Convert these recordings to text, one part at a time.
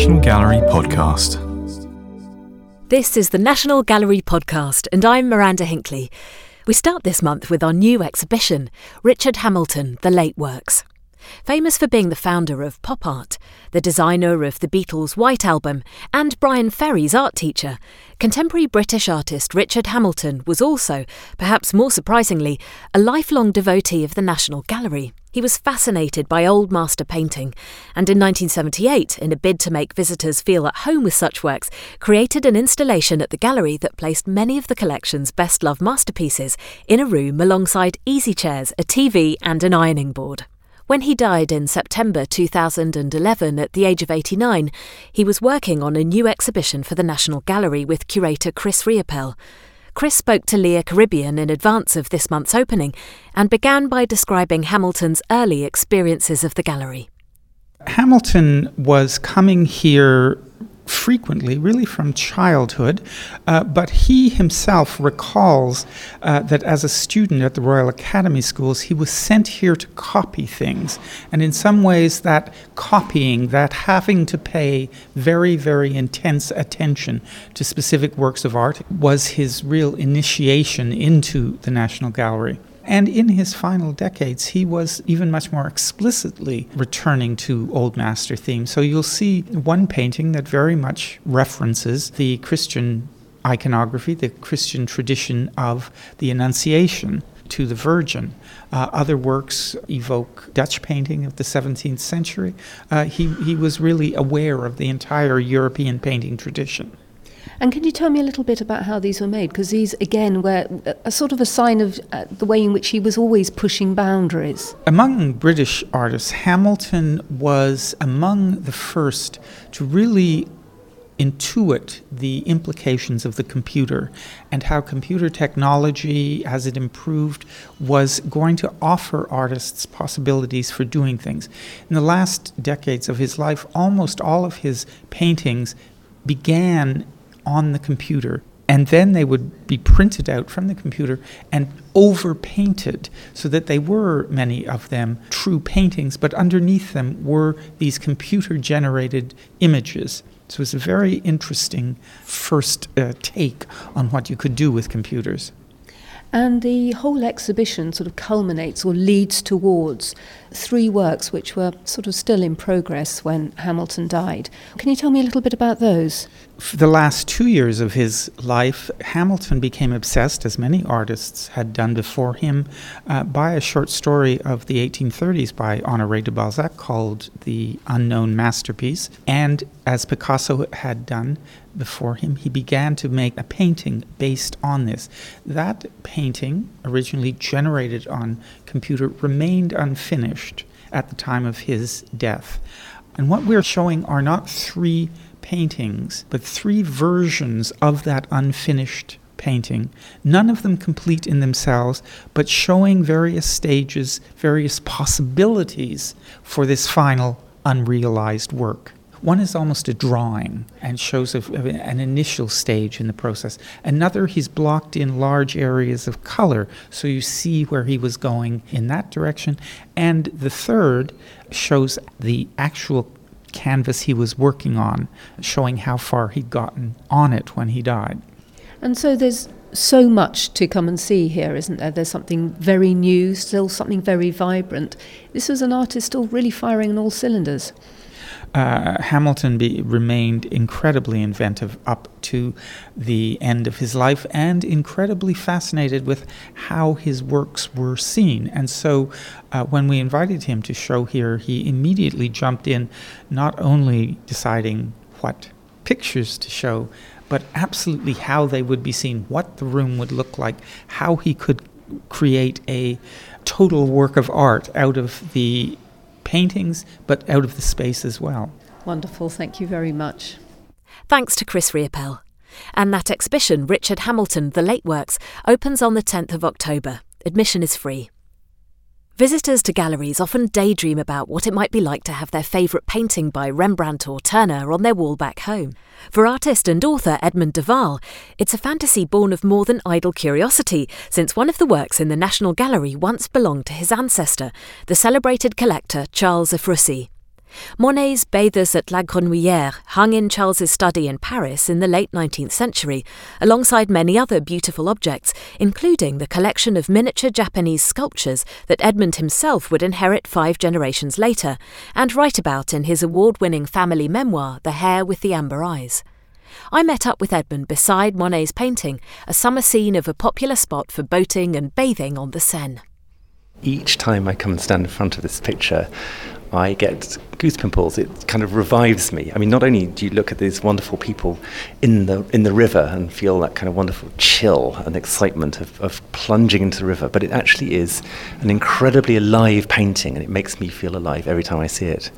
National Gallery podcast. This is the National Gallery podcast, and I'm Miranda Hinckley. We start this month with our new exhibition, Richard Hamilton, The Late Works. Famous for being the founder of pop art, the designer of the Beatles' White Album, and Brian Ferry's art teacher, contemporary British artist Richard Hamilton was also, perhaps more surprisingly, a lifelong devotee of the National Gallery. He was fascinated by old master painting, and in 1978, in a bid to make visitors feel at home with such works, created an installation at the gallery that placed many of the collection's best-loved masterpieces in a room alongside easy chairs, a TV and an ironing board. When he died in September 2011 at the age of 89, he was working on a new exhibition for the National Gallery with curator Chris Riopel. Chris spoke to Leah Caribbean in advance of this month's opening and began by describing Hamilton's early experiences of the gallery. Hamilton was coming here frequently, really from childhood, but he himself recalls that as a student at the Royal Academy Schools, he was sent here to copy things. And in some ways, that copying, that having to pay very, very intense attention to specific works of art was his real initiation into the National Gallery. And in his final decades, he was even much more explicitly returning to Old Master themes. So you'll see one painting that very much references the Christian iconography, the Christian tradition of the Annunciation to the Virgin. Other works evoke Dutch painting of the 17th century. He was really aware of the entire European painting tradition. And can you tell me a little bit about how these were made? Because these, again, were a sort of a sign of the way in which he was always pushing boundaries. Among British artists, Hamilton was among the first to really intuit the implications of the computer and how computer technology, as it improved, was going to offer artists possibilities for doing things. In the last decades of his life, almost all of his paintings began on the computer, and then they would be printed out from the computer and overpainted so that they were, many of them, true paintings, but underneath them were these computer-generated images. So it was a very interesting first take on what you could do with computers. And the whole exhibition sort of culminates or leads towards three works which were sort of still in progress when Hamilton died. Can you tell me a little bit about those? For the last 2 years of his life, Hamilton became obsessed, as many artists had done before him, by a short story of the 1830s by Honoré de Balzac called The Unknown Masterpiece. And as Picasso had done before him, he began to make a painting based on this. That painting, originally generated on computer, remained unfinished at the time of his death. And what we're showing are not three paintings, but three versions of that unfinished painting, none of them complete in themselves, but showing various stages, various possibilities for this final unrealized work. One is almost a drawing and shows an initial stage in the process. Another, he's blocked in large areas of color, so you see where he was going in that direction. And the third shows the actual canvas he was working on, showing how far he'd gotten on it when he died. And so there's so much to come and see here, isn't there? There's something very new, still something very vibrant. This was an artist still really firing on all cylinders. Hamilton remained incredibly inventive up to the end of his life and incredibly fascinated with how his works were seen. And so when we invited him to show here, he immediately jumped in, not only deciding what pictures to show, but absolutely how they would be seen, what the room would look like, how he could create a total work of art out of the paintings, but out of the space as well. Wonderful, thank you very much. Thanks to Chris Riopel. And that exhibition, Richard Hamilton, The Late Works, opens on the 10th of October. Admission is free. Visitors to galleries often daydream about what it might be like to have their favourite painting by Rembrandt or Turner on their wall back home. For artist and author Edmund de Waal, it's a fantasy born of more than idle curiosity, since one of the works in the National Gallery once belonged to his ancestor, the celebrated collector Charles Ephrussi. Monet's Bathers at La Grenouillère hung in Charles's study in Paris in the late 19th century, alongside many other beautiful objects, including the collection of miniature Japanese sculptures that Edmund himself would inherit 5 generations later, and write about in his award-winning family memoir, The Hare with the Amber Eyes. I met up with Edmund beside Monet's painting, a summer scene of a popular spot for boating and bathing on the Seine. Each time I come and stand in front of this picture, I get goose pimples. It kind of revives me. I mean, not only do you look at these wonderful people in the river and feel that kind of wonderful chill and excitement of plunging into the river, but it actually is an incredibly alive painting, and it makes me feel alive every time I see it.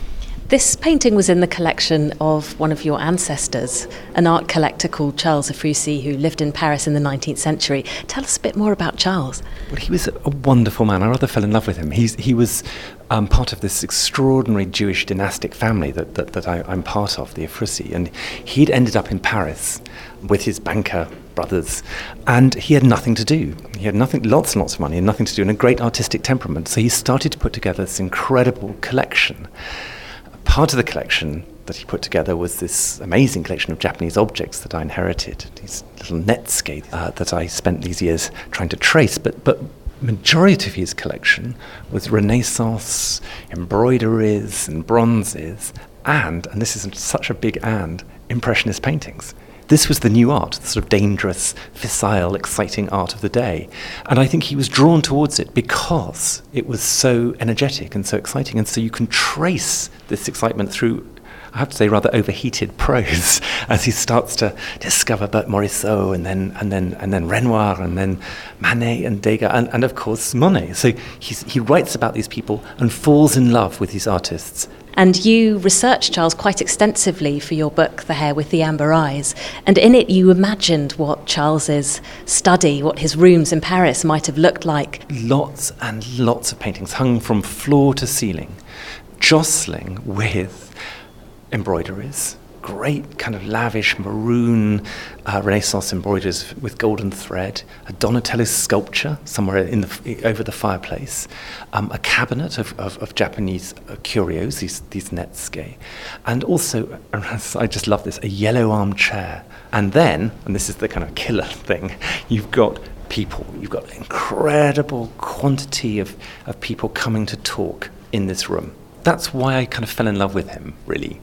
This painting was in the collection of one of your ancestors, an art collector called Charles Ephrussi, who lived in Paris in the 19th century. Tell us a bit more about Charles. Well, he was a wonderful man. I rather fell in love with him. He was part of this extraordinary Jewish dynastic family that I'm part of, the Ephrussi, and he'd ended up in Paris with his banker brothers, and he had nothing to do. He had nothing, lots and lots of money, and nothing to do, and a great artistic temperament. So he started to put together this incredible collection. Part of the collection that he put together was this amazing collection of Japanese objects that I inherited, these little netsuke that I spent these years trying to trace. But majority of his collection was Renaissance embroideries and bronzes, and this is such a big and, Impressionist paintings. This was the new art, the sort of dangerous, facile, exciting art of the day. And I think he was drawn towards it because it was so energetic and so exciting. And so you can trace this excitement through, I have to say, rather overheated prose as he starts to discover Bert Morisot and then Renoir and then Manet and Degas and of course Monet. So he writes about these people and falls in love with these artists. And you researched Charles quite extensively for your book, The Hare with the Amber Eyes. And in it, you imagined what Charles's study, what his rooms in Paris might have looked like. Lots and lots of paintings hung from floor to ceiling, jostling with embroideries. Great kind of lavish maroon Renaissance embroideries with golden thread, a Donatello sculpture somewhere over the fireplace, a cabinet of Japanese curios, these netsuke, and also, I just love this, a yellow armchair. And then, and this is the kind of killer thing, you've got people, you've got an incredible quantity of people coming to talk in this room. That's why I kind of fell in love with him, really.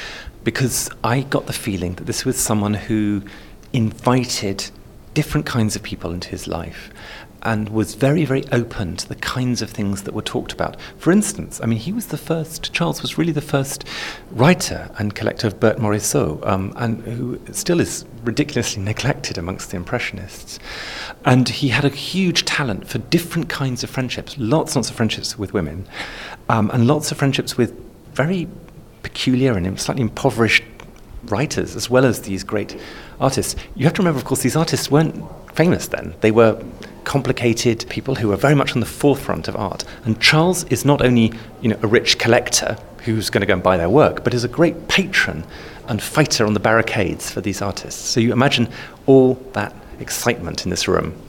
Because I got the feeling that this was someone who invited different kinds of people into his life and was very, very open to the kinds of things that were talked about. For instance, I mean, Charles was really the first writer and collector of Bert Morisot, and who still is ridiculously neglected amongst the Impressionists. And he had a huge talent for different kinds of friendships, lots and lots of friendships with women, and lots of friendships with very peculiar and slightly impoverished writers, as well as these great artists. You have to remember, of course, these artists weren't famous then. They were complicated people who were very much on the forefront of art. And Charles is not only, a rich collector who's going to go and buy their work, but is a great patron and fighter on the barricades for these artists. So you imagine all that excitement in this room.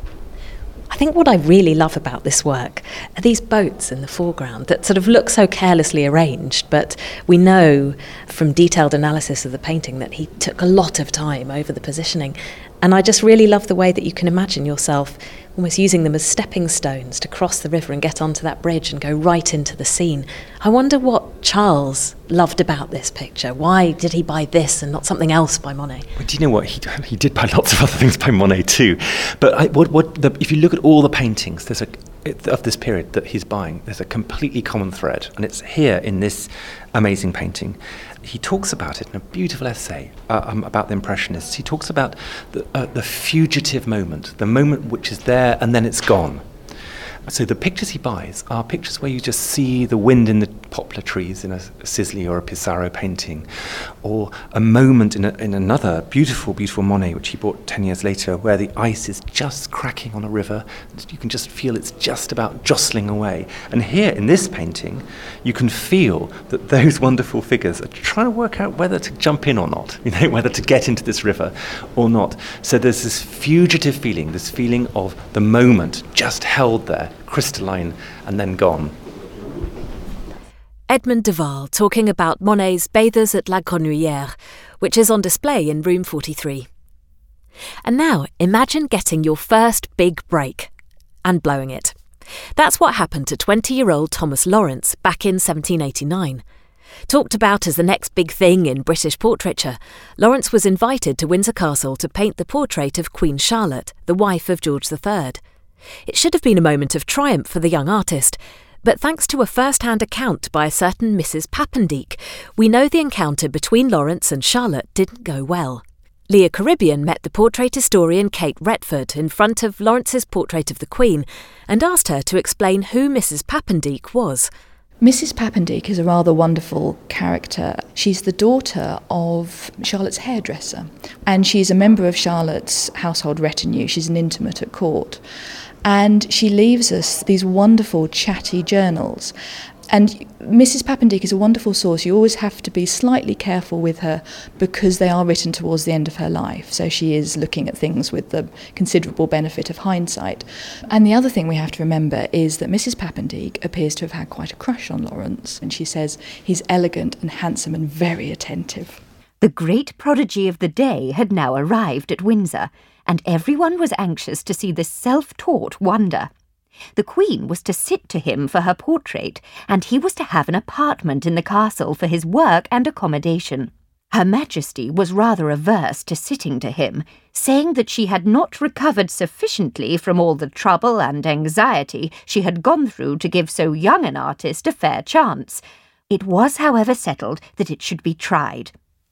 I think what I really love about this work are these boats in the foreground that sort of look so carelessly arranged, but we know from detailed analysis of the painting that he took a lot of time over the positioning. And I just really love the way that you can imagine yourself almost using them as stepping stones to cross the river and get onto that bridge and go right into the scene. I wonder what Charles loved about this picture. Why did he buy this and not something else by Monet? Well, do you know what? He did buy lots of other things by Monet too. But if you look at all the paintings of this period that he's buying, there's a completely common thread, and it's here in this amazing painting. He talks about it in a beautiful essay about the Impressionists. He talks about the fugitive moment, the moment which is there and then it's gone. So the pictures he buys are pictures where you just see the wind in the poplar trees in a Sisley or a Pissarro painting, or a moment in another beautiful, beautiful Monet, which he bought 10 years later, where the ice is just cracking on a river. You can just feel it's just about jostling away. And here in this painting, you can feel that those wonderful figures are trying to work out whether to jump in or not, whether to get into this river or not. So there's this fugitive feeling, this feeling of the moment just held there, crystalline and then gone. Edmond Duval talking about Monet's Bathers at La Grenouillère, which is on display in room 43. And now, imagine getting your first big break and blowing it. That's what happened to 20-year-old Thomas Lawrence back in 1789. Talked about as the next big thing in British portraiture, Lawrence was invited to Windsor Castle to paint the portrait of Queen Charlotte, the wife of George III. It should have been a moment of triumph for the young artist, but thanks to a first-hand account by a certain Mrs. Papendick, we know the encounter between Lawrence and Charlotte didn't go well. Leah Caribbean met the portrait historian Kate Retford in front of Lawrence's portrait of the Queen and asked her to explain who Mrs. Papendick was. Mrs. Papendick is a rather wonderful character. She's the daughter of Charlotte's hairdresser, and she's a member of Charlotte's household retinue. She's an intimate at court. And she leaves us these wonderful chatty journals. And Mrs. Papendick is a wonderful source. You always have to be slightly careful with her because they are written towards the end of her life. So she is looking at things with the considerable benefit of hindsight. And the other thing we have to remember is that Mrs. Papendick appears to have had quite a crush on Lawrence. And she says he's elegant and handsome and very attentive. The great prodigy of the day had now arrived at Windsor, and everyone was anxious to see this self-taught wonder. The Queen was to sit to him for her portrait, and he was to have an apartment in the castle for his work and accommodation. Her Majesty was rather averse to sitting to him, saying that she had not recovered sufficiently from all the trouble and anxiety she had gone through to give so young an artist a fair chance. It was, however, settled that it should be tried.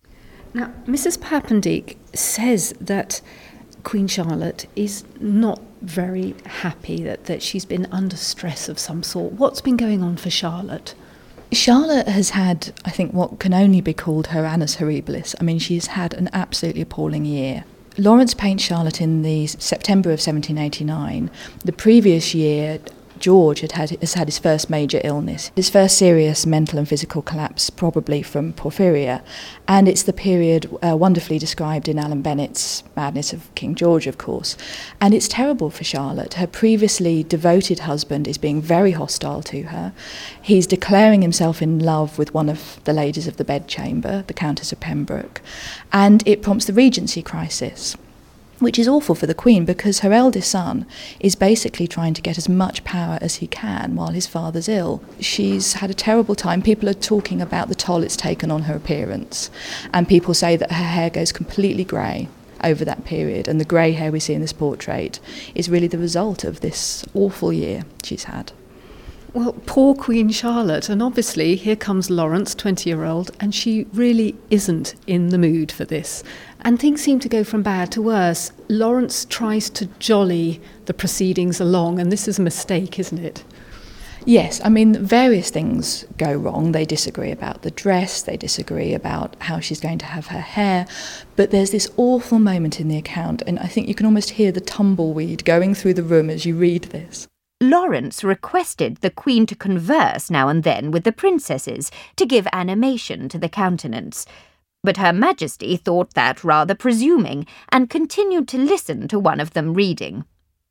Now, Mrs. Papendick says that Queen Charlotte is not very happy, that she's been under stress of some sort. What's been going on for Charlotte? Charlotte has had, I think, what can only be called her annus horribilis. I mean, she's had an absolutely appalling year. Lawrence paints Charlotte in the September of 1789. The previous year, George has had his first major illness, his first serious mental and physical collapse, probably from porphyria, and it's the period wonderfully described in Alan Bennett's Madness of King George, of course. And it's terrible for Charlotte. Her previously devoted husband is being very hostile to her. He's declaring himself in love with one of the ladies of the bedchamber, the Countess of Pembroke, and it prompts the Regency crisis, which is awful for the Queen because her eldest son is basically trying to get as much power as he can while his father's ill. She's had a terrible time. People are talking about the toll it's taken on her appearance, and people say that her hair goes completely grey over that period, and the grey hair we see in this portrait is really the result of this awful year she's had. Well, poor Queen Charlotte, and obviously here comes Lawrence, 20-year-old, and she really isn't in the mood for this. And things seem to go from bad to worse. Lawrence tries to jolly the proceedings along, and this is a mistake, isn't it? Yes, I mean, various things go wrong. They disagree about the dress, they disagree about how she's going to have her hair, but there's this awful moment in the account, and I think you can almost hear the tumbleweed going through the room as you read this. Lawrence requested the Queen to converse now and then with the princesses to give animation to the countenance. But Her Majesty thought that rather presuming and continued to listen to one of them reading.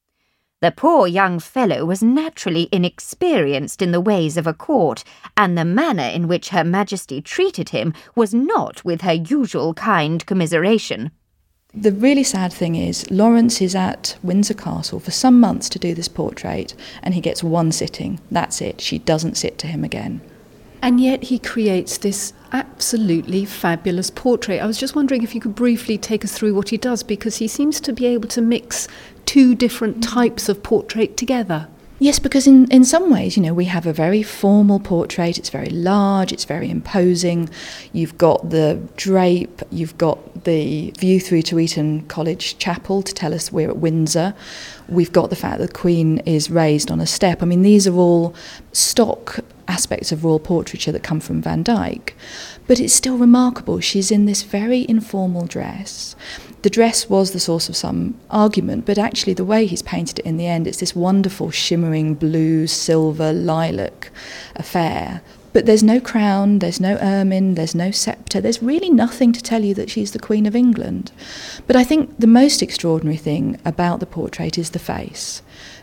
The poor young fellow was naturally inexperienced in the ways of a court, and the manner in which Her Majesty treated him was not with her usual kind commiseration. The really sad thing is, Lawrence is at Windsor Castle for some months to do this portrait, and he gets one sitting. That's it. She doesn't sit to him again. And yet he creates this absolutely fabulous portrait. I was just wondering if you could briefly take us through what he does, because he seems to be able to mix two different types of portrait together. Yes, because in some ways, you know, we have a very formal portrait. It's very large, it's very imposing. You've got the drape, you've got the view through to Eton College Chapel to tell us we're at Windsor. We've got the fact that the Queen is raised on a step. I mean, these are all stock aspects of royal portraiture that come from Van Dyck. But it's still remarkable. She's in this very informal dress. The dress was the source of some argument, but actually the way he's painted it in the end, it's this wonderful shimmering blue, silver, lilac affair. But there's no crown, there's no ermine, there's no sceptre, there's really nothing to tell you that she's the Queen of England. But I think the most extraordinary thing about the portrait is the face,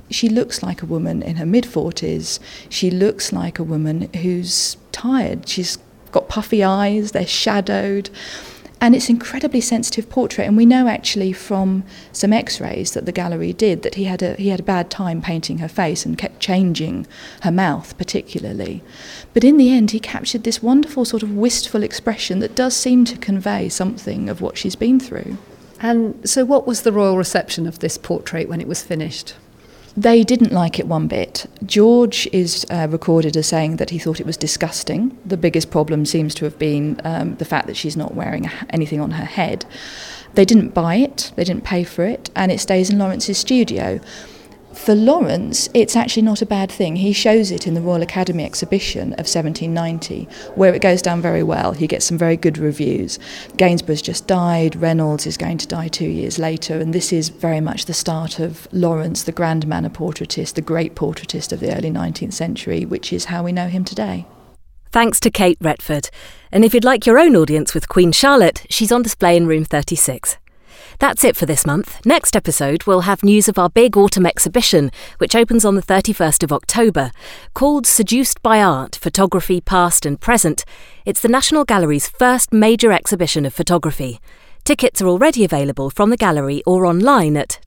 She looks like a woman in her mid-40s. She looks like a woman who's tired. She's got puffy eyes, they're shadowed. And it's an incredibly sensitive portrait. And we know actually from some x-rays that the gallery did that he had a bad time painting her face and kept changing her mouth particularly. But in the end, he captured this wonderful sort of wistful expression that does seem to convey something of what she's been through. And so what was the royal reception of this portrait when it was finished? They didn't like it one bit. George is recorded as saying that he thought it was disgusting. The biggest problem seems to have been the fact that she's not wearing anything on her head. They didn't buy it, they didn't pay for it, and it stays in Lawrence's studio. For Lawrence, it's actually not a bad thing. He shows it in the Royal Academy exhibition of 1790, where it goes down very well. He gets some very good reviews. Gainsborough's just died, Reynolds is going to die 2 years later, and this is very much the start of Lawrence, the grand manner portraitist, the great portraitist of the early 19th century, which is how we know him today. Thanks to Kate Retford. And if you'd like your own audience with Queen Charlotte, she's on display in room 36. That's it for this month. Next episode, we'll have news of our big autumn exhibition, which opens on the 31st of October. Called Seduced by Art, Photography Past and Present, it's the National Gallery's first major exhibition of photography. Tickets are already available from the gallery or online at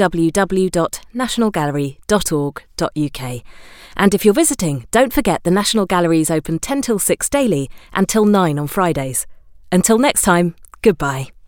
www.nationalgallery.org.uk. And if you're visiting, don't forget the National Gallery is open 10 till 6 daily and till 9 on Fridays. Until next time, goodbye.